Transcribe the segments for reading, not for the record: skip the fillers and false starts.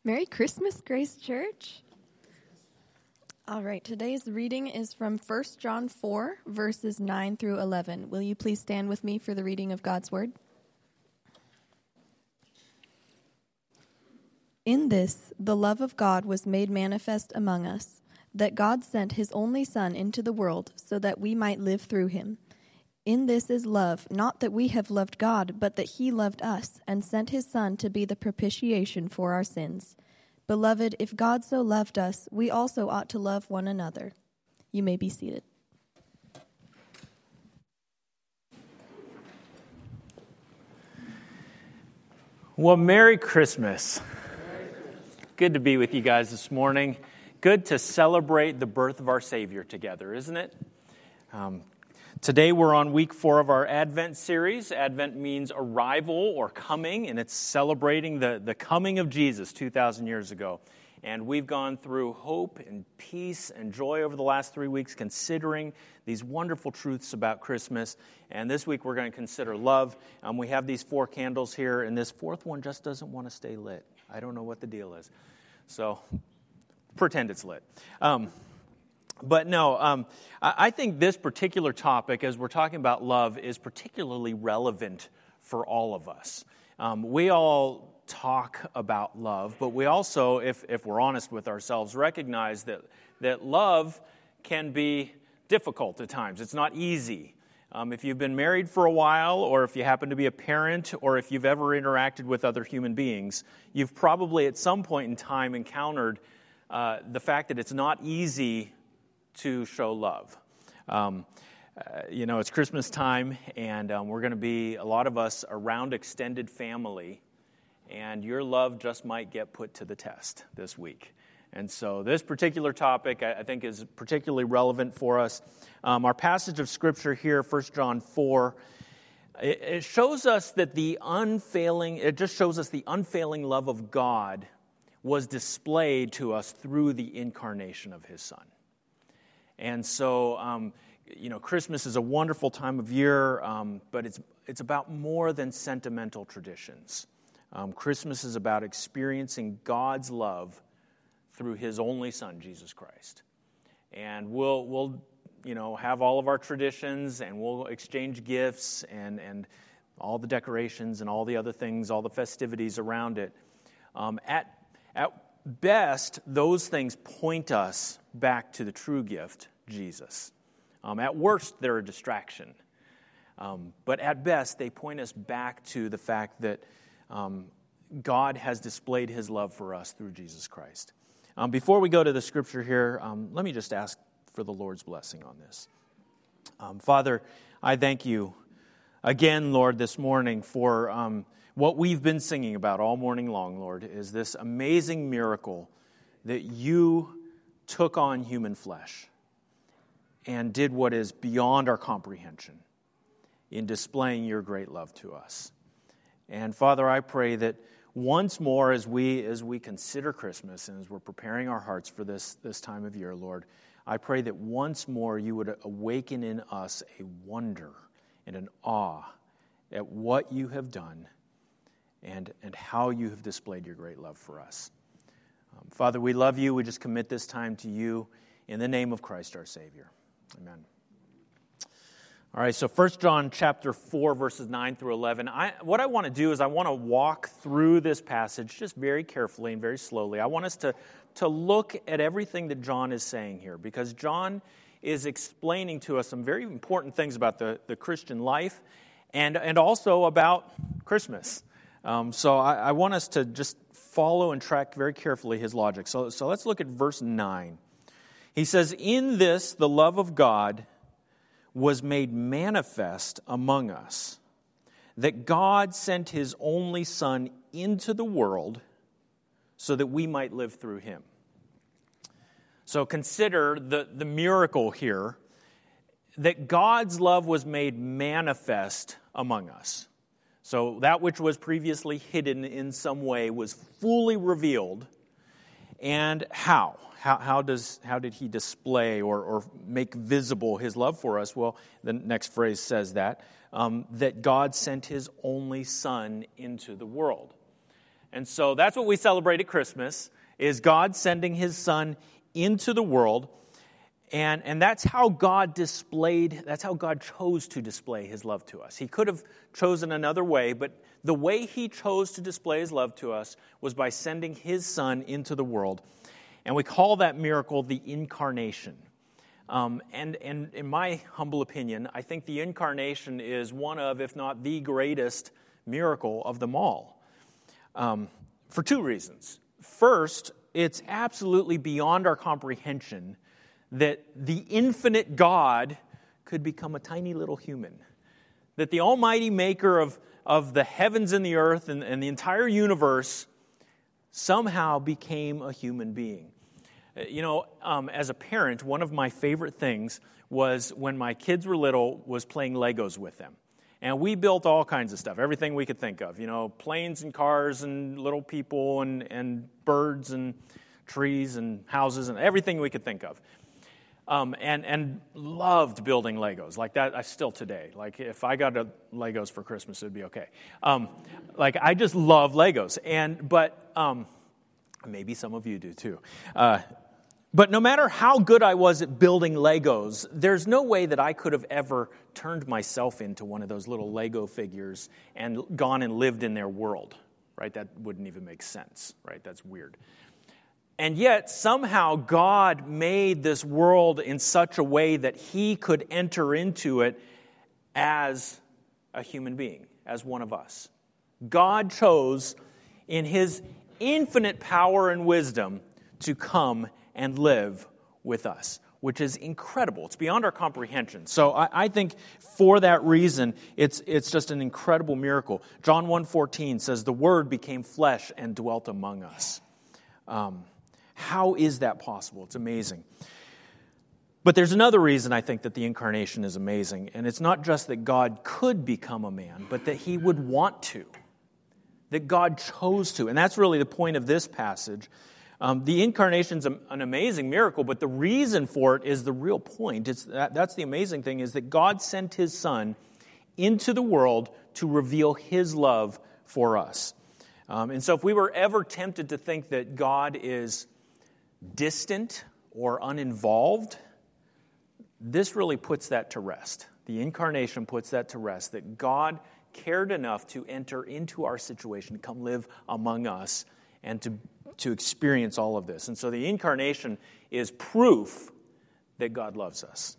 Merry Christmas, Grace Church. All right, today's reading is from 1 John 4, verses 9 through 11. Will you please stand with me for the reading of God's Word? In this, the love of God was made manifest among us, that God sent his only Son into the world so that we might live through him. In this is love, not that we have loved God, but that he loved us and sent his Son to be the propitiation for our sins. Beloved, if God so loved us, we also ought to love one another. You may be seated. Well, Merry Christmas. Good to be with you guys this morning. Good to celebrate the birth of our Savior together, isn't it? Today we're on week 4 of our Advent series. Advent means arrival or coming, and it's celebrating the coming of Jesus 2,000 years ago. And we've gone through hope and peace and joy over the last 3 weeks, considering these wonderful truths about Christmas. And this week we're going to consider love. We have these 4 candles here, and this 4th one just doesn't want to stay lit. I don't know what the deal is. So pretend it's lit. But no, I think this particular topic, as we're talking about love, is particularly relevant for all of us. We all talk about love, but we also, if we're honest with ourselves, recognize that love can be difficult at times. It's not easy. If you've been married for a while, or if you happen to be a parent, or if you've ever interacted with other human beings, you've probably at some point in time encountered the fact that it's not easy to show love. It's Christmas time, and we're going to be, a lot of us, around extended family, and your love just might get put to the test this week. And so this particular topic, I think, is particularly relevant for us. Our passage of Scripture here, 1 John 4, it shows us that the unfailing love of God was displayed to us through the incarnation of his Son. And so, Christmas is a wonderful time of year, but it's about more than sentimental traditions. Christmas is about experiencing God's love through his only Son, Jesus Christ. And we'll have all of our traditions, and we'll exchange gifts and all the decorations and all the other things, all the festivities around it. At best, those things point us back to the true gift, Jesus. At worst, they're a distraction. But at best, they point us back to the fact that God has displayed his love for us through Jesus Christ. Before we go to the scripture here, let me just ask for the Lord's blessing on this. Father, I thank you again, Lord, this morning for what we've been singing about all morning long, Lord, is this amazing miracle that you took on human flesh and did what is beyond our comprehension in displaying your great love to us. And Father, I pray that once more as we consider Christmas and as we're preparing our hearts for this time of year, Lord, I pray that once more you would awaken in us a wonder and an awe at what you have done and how you have displayed your great love for us. Father, we love you. We just commit this time to you in the name of Christ our Savior. Amen. All right, so 1 John chapter 4, verses 9 through 11. What I want to do is I want to walk through this passage just very carefully and very slowly. I want us to look at everything that John is saying here, because John is explaining to us some very important things about the Christian life and also about Christmas. So I want us to just follow and track very carefully his logic. So let's look at verse 9. He says, "In this the love of God was made manifest among us, that God sent his only Son into the world so that we might live through him." So consider the miracle here, that God's love was made manifest among us. So that which was previously hidden in some way was fully revealed. And how? How did he display or make visible his love for us? Well, the next phrase says that God sent his only Son into the world. And so that's what we celebrate at Christmas, is God sending his Son into the world. And that's how God chose to display his love to us. He could have chosen another way, but the way he chose to display his love to us was by sending his Son into the world. And we call that miracle the Incarnation. And in my humble opinion, I think the Incarnation is one of, if not the greatest miracle of them all. For two reasons. First, it's absolutely beyond our comprehension that the infinite God could become a tiny little human. That the almighty maker of the heavens and the earth and the entire universe somehow became a human being. As a parent, one of my favorite things was when my kids were little was playing Legos with them. And we built all kinds of stuff, everything we could think of. Planes and cars and little people and birds and trees and houses and everything we could think of. And loved building Legos like that. I still today. Like if I got Legos for Christmas, it'd be okay. I just love Legos. But maybe some of you do too. But no matter how good I was at building Legos, there's no way that I could have ever turned myself into one of those little Lego figures and gone and lived in their world, right? That wouldn't even make sense, right? That's weird. And yet, somehow, God made this world in such a way that he could enter into it as a human being, as one of us. God chose, in his infinite power and wisdom, to come and live with us, which is incredible. It's beyond our comprehension. So I think for that reason, it's just an incredible miracle. John 1:14 says, "The Word became flesh and dwelt among us." How is that possible? It's amazing. But there's another reason I think that the Incarnation is amazing, and it's not just that God could become a man, but that he would want to, that God chose to. And that's really the point of this passage. The Incarnation's an amazing miracle, but the reason for it is the real point. That's the amazing thing, is that God sent his Son into the world to reveal his love for us. And so if we were ever tempted to think that God is distant or uninvolved, this really puts that to rest. The Incarnation puts that to rest, that God cared enough to enter into our situation, come live among us, and to experience all of this. And so the Incarnation is proof that God loves us.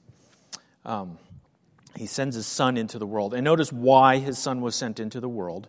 He sends his Son into the world. And notice why his Son was sent into the world.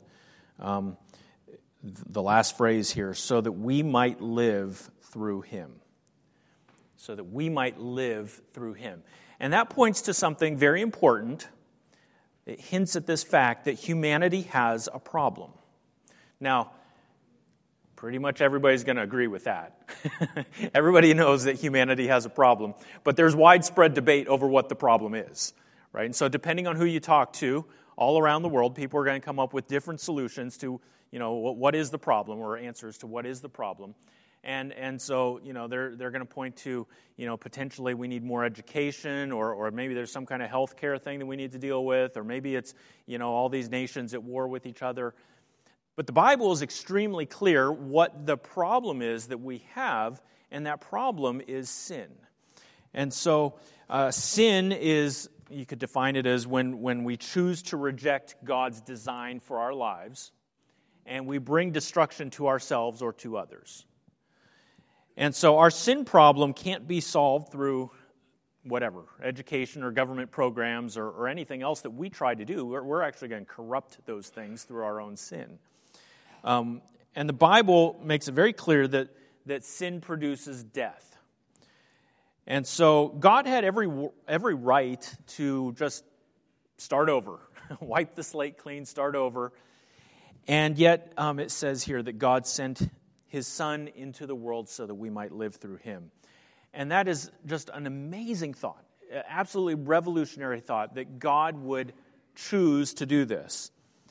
The last phrase here, so that we might live through him. So that we might live through him. And that points to something very important. It hints at this fact that humanity has a problem. Now, pretty much everybody's going to agree with that. Everybody knows that humanity has a problem, but there's widespread debate over what the problem is, right? And so depending on who you talk to, all around the world, people are going to come up with different solutions to, what is the problem, or answers to what is the problem. And so, they're going to point to, potentially we need more education, or maybe there's some kind of health care thing that we need to deal with, or maybe it's, all these nations at war with each other. But the Bible is extremely clear what the problem is that we have, and that problem is sin. And so sin is, you could define it as when we choose to reject God's design for our lives, and we bring destruction to ourselves or to others. And so our sin problem can't be solved through whatever, education or government programs or anything else that we try to do. We're actually going to corrupt those things through our own sin. And the Bible makes it very clear that sin produces death. And so God had every right to just start over, wipe the slate clean, start over. And yet it says here that God sent his Son into the world so that we might live through him. And that is just an amazing thought, absolutely revolutionary thought, that God would choose to do this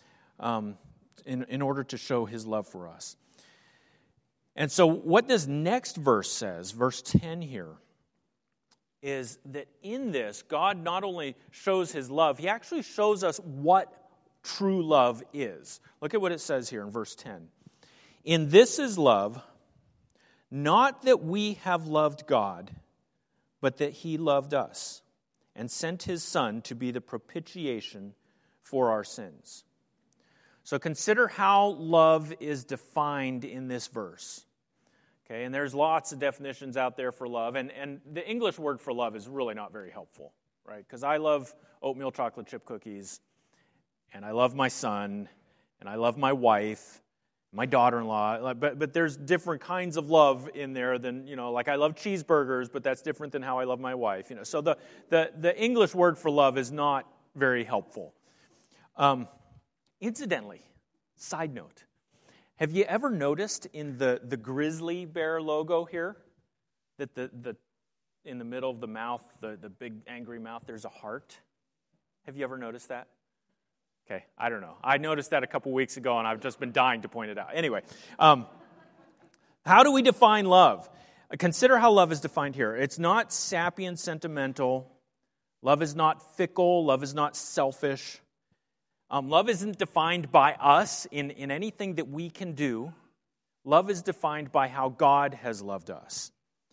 in order to show his love for us. And so what this next verse says, verse 10 here, is that in this, God not only shows his love, he actually shows us what true love is. Look at what it says here in verse 10. In this is love, not that we have loved God, but that He loved us and sent His Son to be the propitiation for our sins. So consider how love is defined in this verse. Okay, and there's lots of definitions out there for love, and the English word for love is really not very helpful, right? Because I love oatmeal chocolate chip cookies, and I love my son, and I love my wife, my daughter-in-law, but there's different kinds of love in there than, like I love cheeseburgers, but that's different than how I love my wife. So the English word for love is not very helpful. Incidentally, side note, have you ever noticed in the grizzly bear logo here that in the middle of the mouth, the big angry mouth, there's a heart? Have you ever noticed that? Okay, I don't know. I noticed that a couple weeks ago, and I've just been dying to point it out. Anyway, how do we define love? Consider how love is defined here. It's not sappy and sentimental. Love is not fickle. Love is not selfish. Love isn't defined by us in anything that we can do. Love is defined by how God has loved us.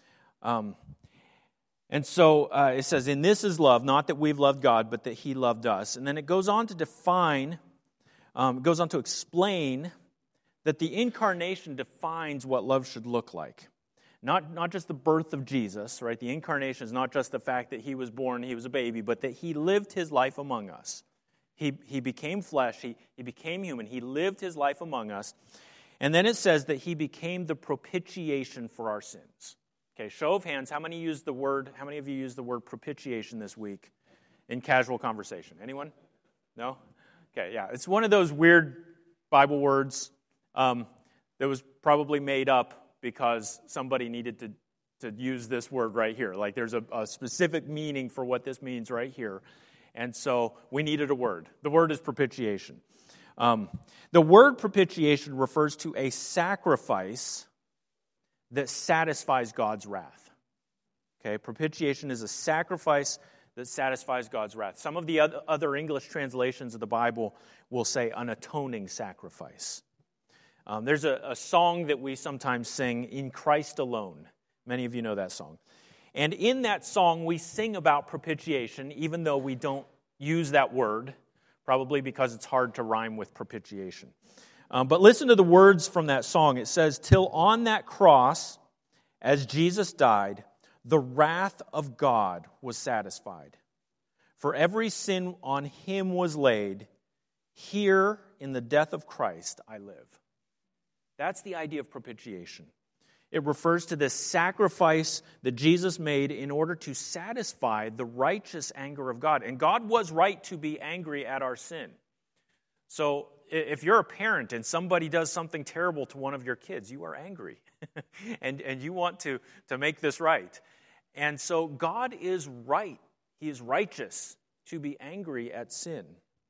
And so it says, in this is love, not that we've loved God, but that He loved us. And then it goes on to define, goes on to explain that the incarnation defines what love should look like. Not just the birth of Jesus, right? The incarnation is not just the fact that He was born, He was a baby, but that He lived His life among us. He became flesh, he became human, He lived His life among us. And then it says that He became the propitiation for our sins. Okay, show of hands, how many of you used the word propitiation this week in casual conversation? Anyone? No? Okay, yeah. It's one of those weird Bible words that was probably made up because somebody needed to use this word right here. Like there's a specific meaning for what this means right here. And so we needed a word. The word is propitiation. The word propitiation refers to a sacrifice that satisfies God's wrath. Okay, propitiation is a sacrifice that satisfies God's wrath. Some of the other English translations of the Bible will say an atoning sacrifice. There's a song that we sometimes sing, In Christ Alone. Many of you know that song. And in that song, we sing about propitiation, even though we don't use that word, probably because it's hard to rhyme with propitiation. But listen to the words from that song. It says, till on that cross, as Jesus died, the wrath of God was satisfied. For every sin on Him was laid. Here in the death of Christ I live. That's the idea of propitiation. It refers to this sacrifice that Jesus made in order to satisfy the righteous anger of God. And God was right to be angry at our sin. So if you're a parent and somebody does something terrible to one of your kids, you are angry. and you want to make this right. And so God is right. He is righteous to be angry at sin.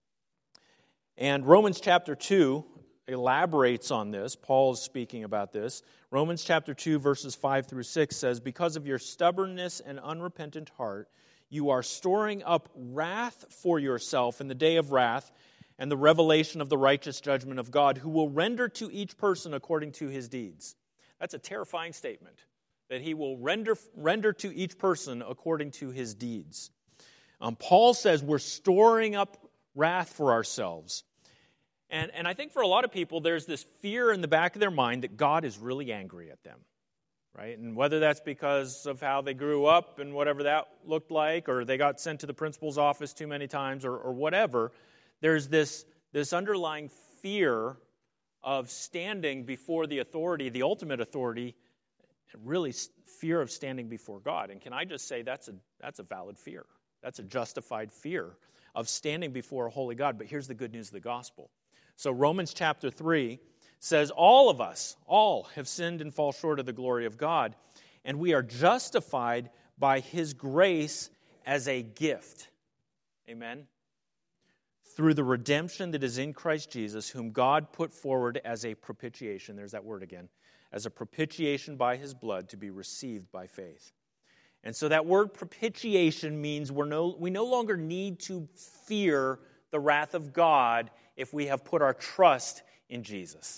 And Romans chapter 2 elaborates on this. Paul is speaking about this. Romans chapter 2 verses 5 through 6 says, because of your stubbornness and unrepentant heart, you are storing up wrath for yourself in the day of wrath and the revelation of the righteous judgment of God, who will render to each person according to his deeds. That's a terrifying statement, that He will render to each person according to his deeds. Paul says we're storing up wrath for ourselves. And I think for a lot of people, there's this fear in the back of their mind that God is really angry at them, right? And whether that's because of how they grew up and whatever that looked like, or they got sent to the principal's office too many times, or whatever, there's this underlying fear of standing before the authority, the ultimate authority, really fear of standing before God. And can I just say that's a valid fear. That's a justified fear of standing before a holy God. But here's the good news of the gospel. So Romans chapter 3 says all of us, all have sinned and fall short of the glory of God, and we are justified by His grace as a gift. Amen? Through the redemption that is in Christ Jesus, whom God put forward as a propitiation, there's that word again, as a propitiation by His blood to be received by faith. And so that word propitiation means we no longer need to fear the wrath of God if we have put our trust in Jesus.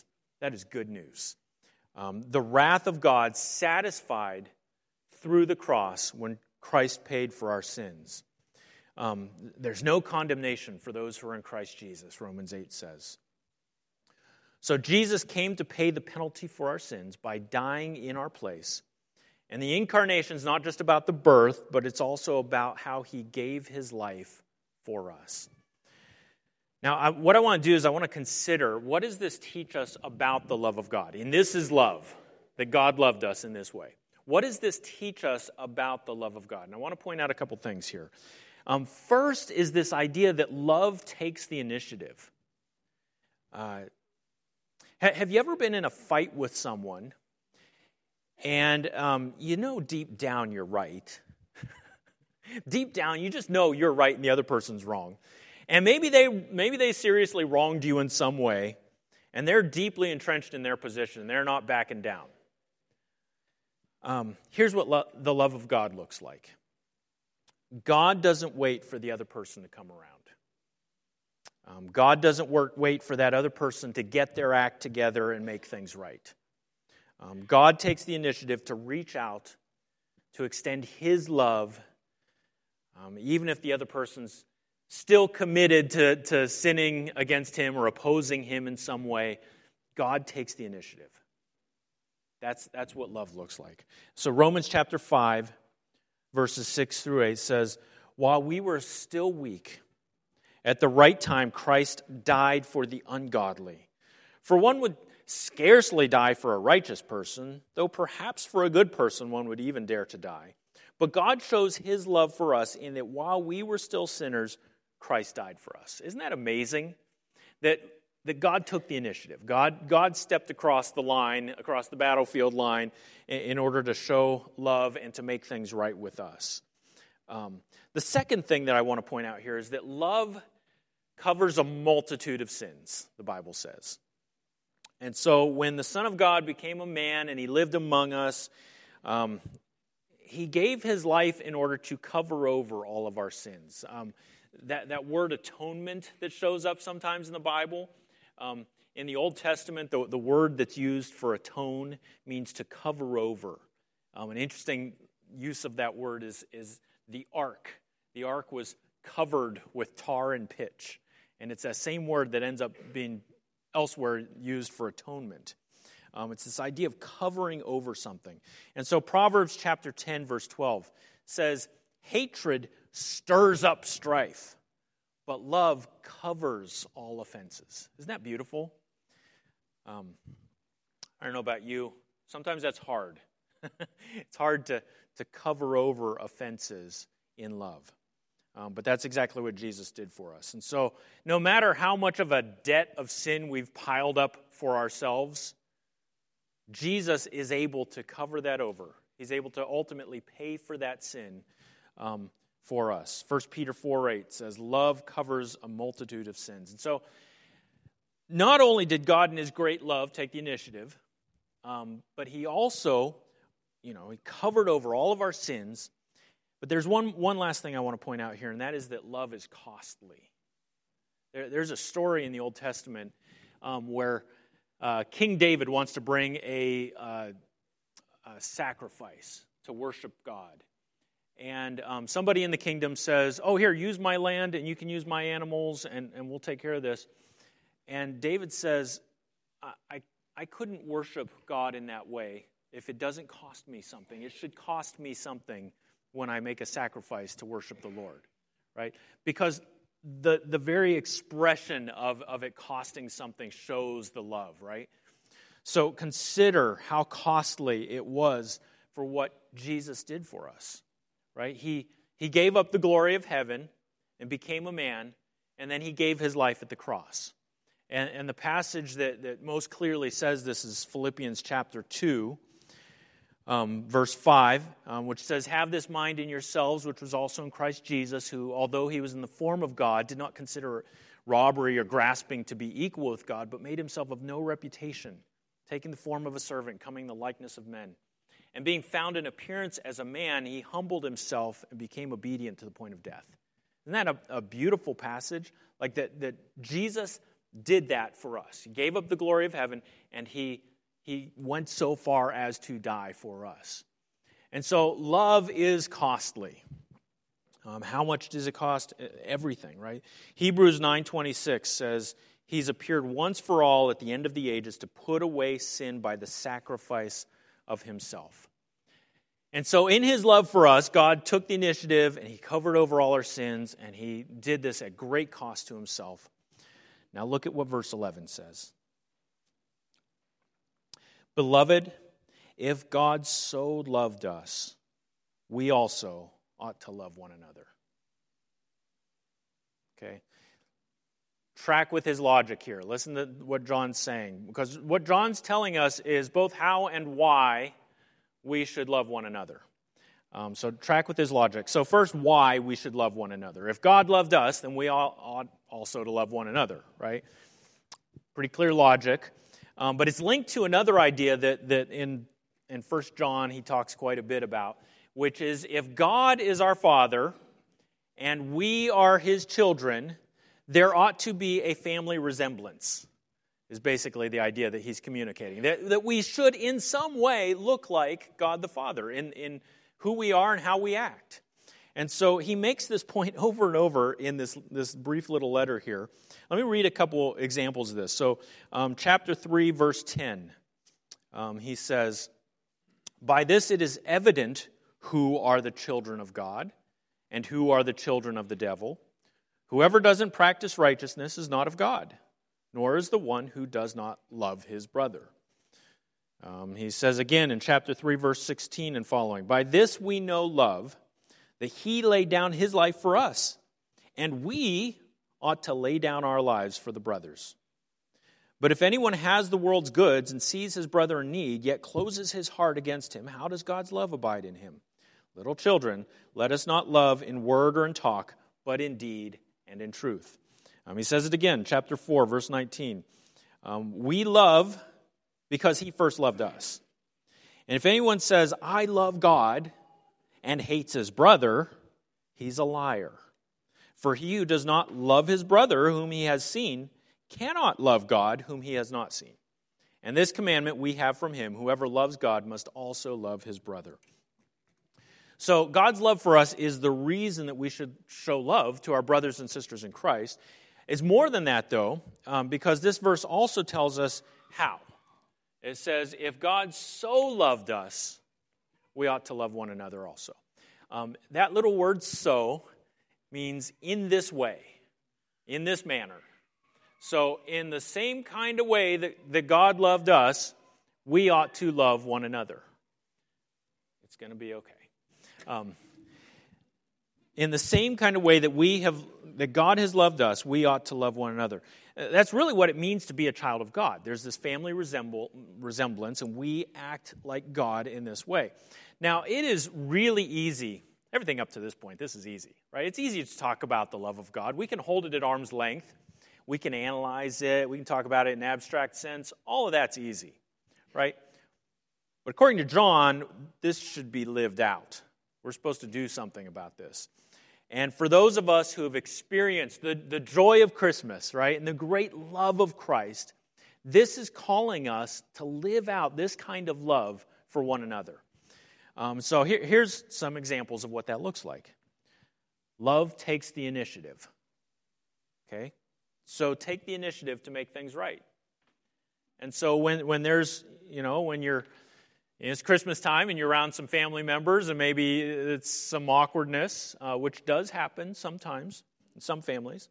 That is good news. The wrath of God satisfied through the cross when Christ paid for our sins. There's no condemnation for those who are in Christ Jesus, Romans 8 says. So Jesus came to pay the penalty for our sins by dying in our place. And the incarnation is not just about the birth, but it's also about how he gave his life for us. Now, what I want to do is I want to consider, what does this teach us about the love of God? And this is love, that God loved us in this way. What does this teach us about the love of God? And I want to point out a couple things here. First is this idea that love takes the initiative. Have you ever been in a fight with someone and you know deep down you're right? Deep down, you just know you're right and the other person's wrong. And maybe they seriously wronged you in some way, and they're deeply entrenched in their position. They're not backing down. Here's what the love of God looks like. God doesn't wait for the other person to come around. God doesn't wait for that other person to get their act together and make things right. God takes the initiative to reach out, to extend his love, even if the other person's still committed to sinning against him or opposing him in some way. God takes the initiative. That's what love looks like. So Romans chapter 5, verses 6 through 8 says, "While we were still weak, at the right time Christ died for the ungodly. For one would scarcely die for a righteous person, though perhaps for a good person one would even dare to die. But God shows his love for us in that while we were still sinners, Christ died for us." Isn't that amazing? That God took the initiative. God stepped across the line, across the battlefield line, in order to show love and to make things right with us. The second thing that I want to point out here is that love covers a multitude of sins, the Bible says. And so when the Son of God became a man and he lived among us, he gave his life in order to cover over all of our sins. That word atonement that shows up sometimes in the Bible, in the Old Testament, the word that's used for atone means to cover over. An interesting use of that word is the ark. The ark was covered with tar and pitch. And it's that same word that ends up being elsewhere used for atonement. It's this idea of covering over something. And so Proverbs chapter 10, verse 12 says, "Hatred stirs up strife, but love covers all offenses." Isn't that beautiful? I don't know about you. Sometimes that's hard. It's hard to cover over offenses in love. But that's exactly what Jesus did for us. And so no matter how much of a debt of sin we've piled up for ourselves, Jesus is able to cover that over. He's able to ultimately pay for that sin for us. 1 Peter 4:8 says, "Love covers a multitude of sins." And so not only did God in his great love take the initiative, but he also, he covered over all of our sins. But there's one last thing I want to point out here, and that is that love is costly. There's a story in the Old Testament where King David wants to bring a sacrifice to worship God. And somebody in the kingdom says, "Oh, here, use my land, and you can use my animals, and we'll take care of this." And David says, I couldn't worship God in that way if it doesn't cost me something. It should cost me something when I make a sacrifice to worship the Lord, right? Because the very expression of it costing something shows the love, right? So consider how costly it was for what Jesus did for us, right? He gave up the glory of heaven and became a man, and then he gave his life at the cross. And the passage that most clearly says this is Philippians chapter 2, verse 5, which says, "Have this mind in yourselves, which was also in Christ Jesus, who, although he was in the form of God, did not consider robbery or grasping to be equal with God, but made himself of no reputation, taking the form of a servant, coming in the likeness of men. And being found in appearance as a man, he humbled himself and became obedient to the point of death." Isn't that a beautiful passage? Like that Jesus did that for us. He gave up the glory of heaven, and he went so far as to die for us. And so love is costly. How much does it cost? Everything, right? Hebrews 9:26 says, He's appeared once for all at the end of the ages to put away sin by the sacrifice of Himself. And so in His love for us, God took the initiative and He covered over all our sins, and He did this at great cost to Himself. Now look at what verse 11 says. Beloved, if God so loved us, we also ought to love one another. Okay? Track with his logic here. Listen to what John's saying. Because what John's telling us is both how and why we should love one another. So track with his logic. So first, why we should love one another. If God loved us, then we all ought also to love one another, right? Pretty clear logic. But it's linked to another idea that in 1 John he talks quite a bit about, which is if God is our Father and we are His children, there ought to be a family resemblance, is basically the idea that he's communicating. That we should in some way look like God the Father in who we are and how we act. And so he makes this point over and over in this brief little letter here. Let me read a couple examples of this. So chapter 3, verse 10, he says, By this it is evident who are the children of God and who are the children of the devil. Whoever doesn't practice righteousness is not of God, nor is the one who does not love his brother. He says again in chapter 3, verse 16 and following, By this we know love, that He laid down His life for us, and we ought to lay down our lives for the brothers. But if anyone has the world's goods and sees his brother in need, yet closes his heart against him, how does God's love abide in him? Little children, let us not love in word or in talk, but in deed and in truth. He says it again, chapter 4, verse 19. We love because He first loved us. And if anyone says, I love God, and hates his brother, he's a liar. For he who does not love his brother whom he has seen cannot love God whom he has not seen. And this commandment we have from Him, whoever loves God must also love his brother. So God's love for us is the reason that we should show love to our brothers and sisters in Christ. It's more than that, though, because this verse also tells us how. It says, if God so loved us, we ought to love one another also. That little word so means in this way, in this manner. So in the same kind of way that God loved us, we ought to love one another. It's going to be okay. In the same kind of way that God has loved us, we ought to love one another. That's really what it means to be a child of God. There's this family resemblance, and we act like God in this way. Now, it is really easy. Everything up to this point, this is easy, right? It's easy to talk about the love of God. We can hold it at arm's length. We can analyze it. We can talk about it in an abstract sense. All of that's easy, right? But according to John, this should be lived out. We're supposed to do something about this. And for those of us who have experienced the joy of Christmas, right, and the great love of Christ, this is calling us to live out this kind of love for one another. So here's some examples of what that looks like. Love takes the initiative. Okay? So take the initiative to make things right. And so when there's, it's Christmas time and you're around some family members and maybe it's some awkwardness, which does happen sometimes in some families.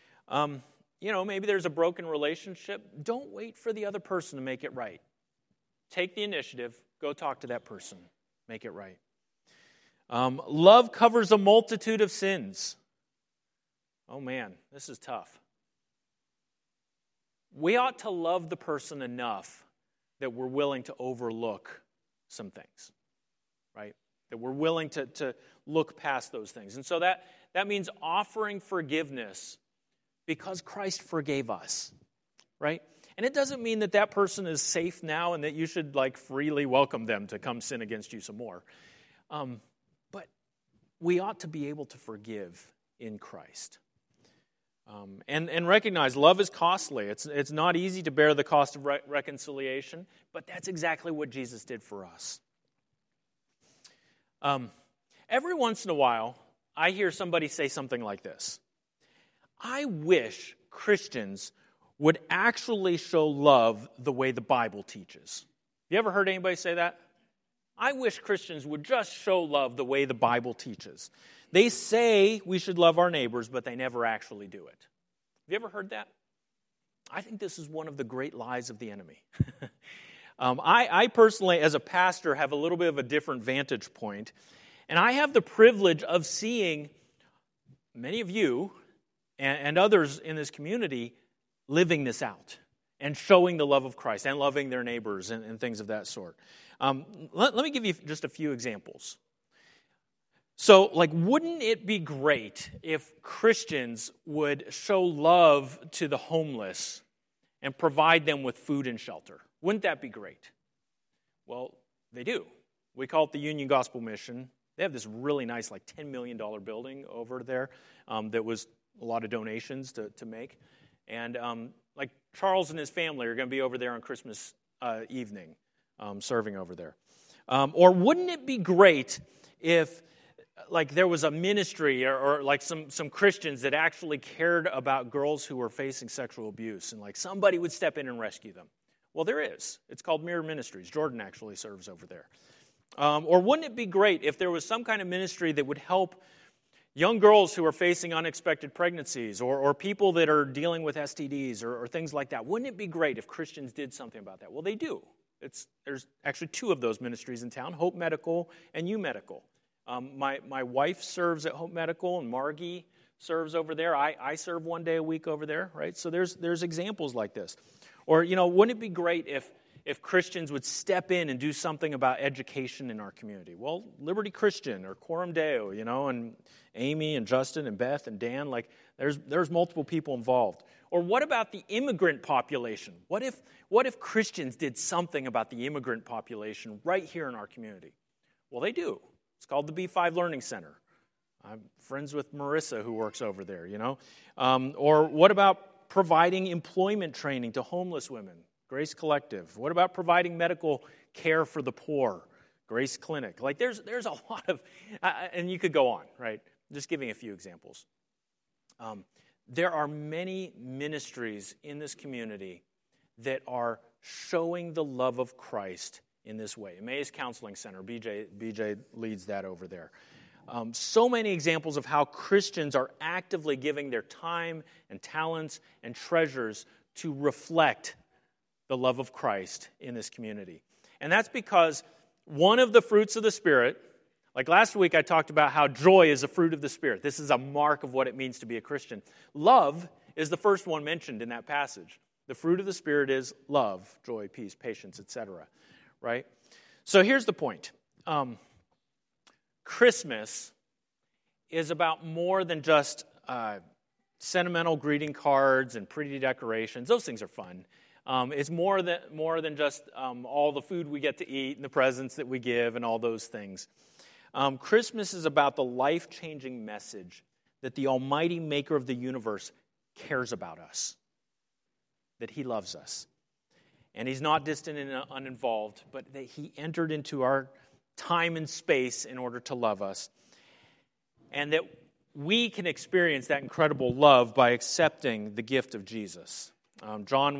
Maybe there's a broken relationship. Don't wait for the other person to make it right. Take the initiative. Go talk to that person. Make it right. Love covers a multitude of sins. Oh man, this is tough. We ought to love the person enough that we're willing to overlook some things, right? That we're willing to look past those things. And so that means offering forgiveness because Christ forgave us, right? And it doesn't mean that person is safe now and that you should freely welcome them to come sin against you some more. But we ought to be able to forgive in Christ. And recognize love is costly. It's not easy to bear the cost of reconciliation, but that's exactly what Jesus did for us. Every once in a while, I hear somebody say something like this: I wish Christians would actually show love the way the Bible teaches. You ever heard anybody say that? I wish Christians would just show love the way the Bible teaches. They say we should love our neighbors, but they never actually do it. Have you ever heard that? I think this is one of the great lies of the enemy. I personally, as a pastor, have a little bit of a different vantage point, and I have the privilege of seeing many of you and others in this community living this out and showing the love of Christ and loving their neighbors and things of that sort. Let me give you just a few examples. So, wouldn't it be great if Christians would show love to the homeless and provide them with food and shelter? Wouldn't that be great? Well, they do. We call it the Union Gospel Mission. They have this really nice, $10 million building over there that was a lot of donations to make. And Charles and his family are going to be over there on Christmas evening serving over there. Or wouldn't it be great if there was a ministry or some Christians that actually cared about girls who were facing sexual abuse and somebody would step in and rescue them? Well, there is. It's called Mirror Ministries. Jordan actually serves over there. Or wouldn't it be great if there was some kind of ministry that would help young girls who are facing unexpected pregnancies or people that are dealing with STDs or things like that? Wouldn't it be great if Christians did something about that? Well, they do. There's actually two of those ministries in town, Hope Medical and U Medical. My wife serves at Hope Medical, and Margie serves over there. I serve one day a week over there, right? So there's examples like this. Or, wouldn't it be great if Christians would step in and do something about education in our community? Well, Liberty Christian or Quorum Deo, and Amy and Justin and Beth and Dan, there's multiple people involved. Or what about the immigrant population? What if Christians did something about the immigrant population right here in our community? Well, they do. It's called the B5 Learning Center. I'm friends with Marissa who works over there, Or what about providing employment training to homeless women? Grace Collective. What about providing medical care for the poor? Grace Clinic. There's a lot of, and you could go on, right? Just giving a few examples. There are many ministries in this community that are showing the love of Christ in this way. Emmaus Counseling Center, BJ leads that over there. So many examples of how Christians are actively giving their time and talents and treasures to reflect the love of Christ in this community. And that's because one of the fruits of the Spirit, last week I talked about how joy is a fruit of the Spirit. This is a mark of what it means to be a Christian. Love is the first one mentioned in that passage. The fruit of the Spirit is love, joy, peace, patience, etc. Right? So here's the point. Christmas is about more than just sentimental greeting cards and pretty decorations. Those things are fun. It's more than just all the food we get to eat and the presents that we give and all those things. Christmas is about the life-changing message that the almighty maker of the universe cares about us, that he loves us. And he's not distant and uninvolved, but that he entered into our time and space in order to love us. And that we can experience that incredible love by accepting the gift of Jesus. John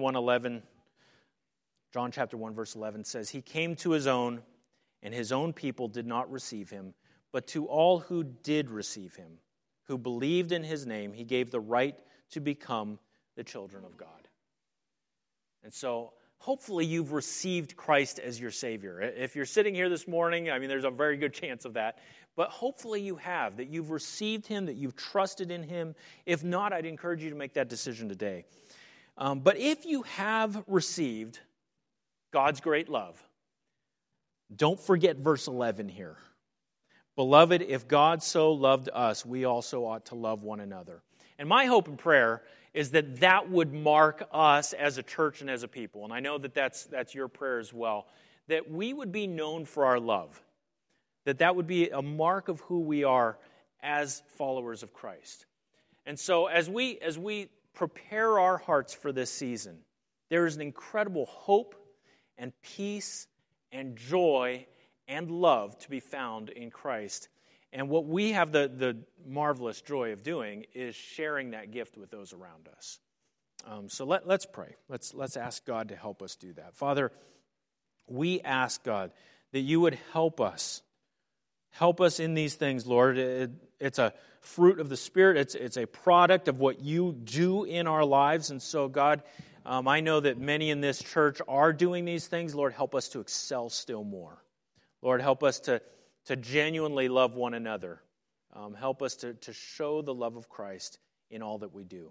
chapter 1, verse 11 says, "He came to his own, and his own people did not receive him. But to all who did receive him, who believed in his name, he gave the right to become the children of God." And so, hopefully you've received Christ as your Savior. If you're sitting here this morning, there's a very good chance of that. But hopefully you have, that you've received him, that you've trusted in him. If not, I'd encourage you to make that decision today. But if you have received God's great love, don't forget verse 11 here. "Beloved, if God so loved us, we also ought to love one another." And my hope and prayer is that would mark us as a church and as a people. And I know that's your prayer as well. That we would be known for our love. That would be a mark of who we are as followers of Christ. And so as we prepare our hearts for this season, there is an incredible hope and peace and joy and love to be found in Christ. And what we have the marvelous joy of doing is sharing that gift with those around us. So let's pray. Let's ask God to help us do that. Father, we ask, God, that you would help us. Help us in these things, Lord. It's a fruit of the Spirit. It's a product of what you do in our lives. And so, God, I know that many in this church are doing these things. Lord, help us to excel still more. Lord, help us to genuinely love one another. Help us to show the love of Christ in all that we do.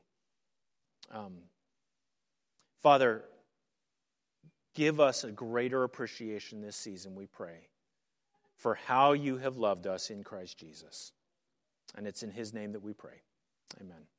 Father, give us a greater appreciation this season, we pray, for how you have loved us in Christ Jesus. And it's in his name that we pray. Amen.